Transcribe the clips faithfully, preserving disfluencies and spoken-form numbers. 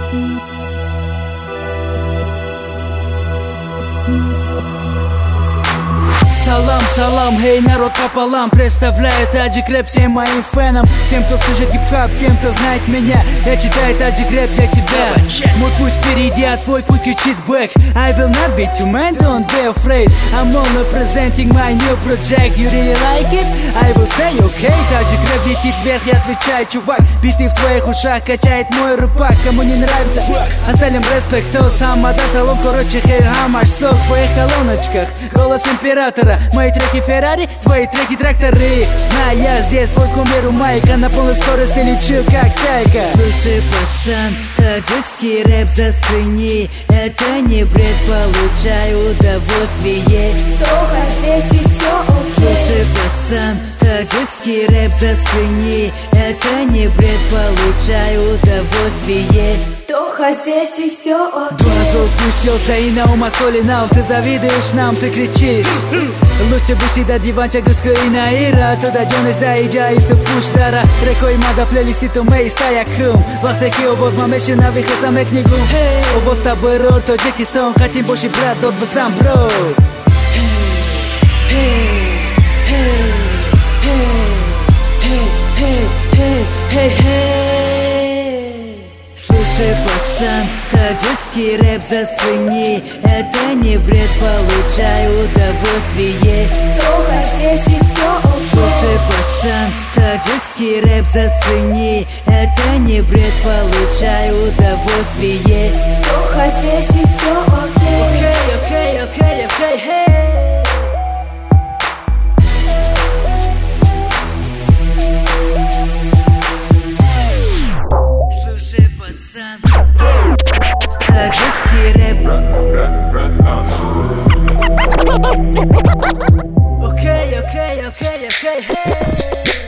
Салам, салам, хей, народ пополам. Представляет Таджик рэп всем моим фенам. Всем, кто слышит хип-хап, тем, кто знает меня. Я читаю Таджик рэп для тебя. Мой путь впереди, а твой путь кричит back. I will not beat you, man, don't be afraid. I'm only presenting my new project. You really like it? I will say okay. Таджик рэп летит вверх, я отвечаю, чувак. Биты в твоих ушах качает мой рэпак. Кому не нравится, остальным респект. Кто сам отдаст салон, короче, хей, хамаш. Что в своих колоночках, голос императора. Мои треки Феррари, твои треки тракторы. Знаю, я здесь, свой кумир у майка. На полной скорости лечу, как чайка. Слушай, пацан, таджикский рэп зацени. Это не бред, получаю удовольствие. Тоха здесь и все окей. Слушай, пацан, таджикский рэп зацени. Это не бред, получаю удовольствие. Тоха здесь и все окей. Два разов пустился и на ума соли нам. Ты завидуешь нам, ты кричишь. Лучше буши да диванчак дуско и на ира. Туда Джонес да и джа и супуш дара. Трекой мада плейлисти то мей стая кум. Вахтеки обоз мамеши на выход там эк нигу. Обоз табой рор, Таджикистан. Хотим больше брат, дот базам, бро. Слушай, пацан, таджикский рэп зацени. Это не бред, получаю удовольствие. Тоха здесь и все окей. Слушай, пацан, таджикский рэп зацени. Это не бред, получаю удовольствие. Тоха здесь и все окей. Окей, окей, окей, окей, хей. Слушай, пацан, таджикский рэп. Окей, окей, окей, окей, хей.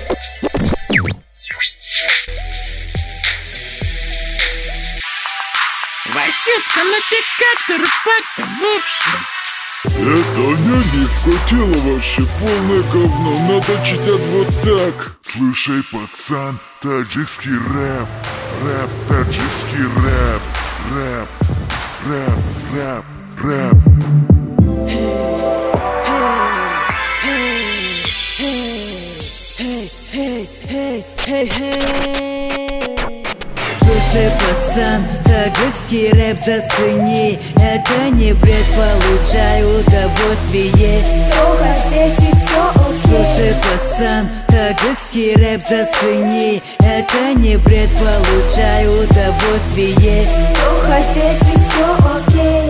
Васиска напекатор, пока в общем. Это не вкатило вообще полное говно. Надо читать вот так. Слушай, пацан, таджикский рэп. Рэп, таджикский рэп. Рэп, рэп, рэп, рэп. Слушай, пацан, таджикский рэп зацени. Это не бред, получаю удовольствие. Тоха здесь и все окей. Слушай, пацан, таджикский рэп зацени. Это не бред, получаю удовольствие. Тоха здесь и все окей.